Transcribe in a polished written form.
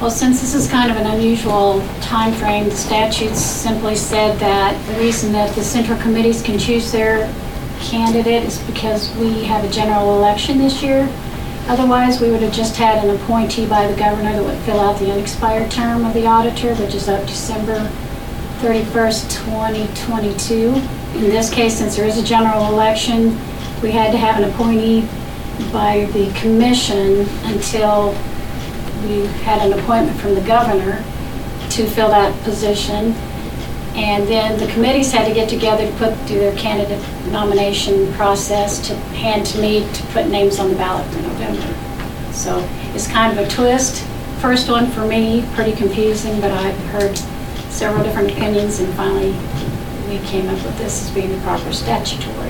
Well, since this is kind of an unusual time frame, the statutes simply said that the reason that the central committees can choose their candidate is because we have a general election this year. Otherwise, we would have just had an appointee by the governor that would fill out the unexpired term of the auditor, which is up December 31st, 2022. In this case, since there is a general election, we had to have an appointee by the commission until we had an appointment from the governor to fill that position. And then the committees had to get together to do their candidate nomination process to hand to me to put names on the ballot for November. So it's kind of a twist. First one for me, pretty confusing, but I've heard several different opinions, and finally we came up with this as being the proper statutory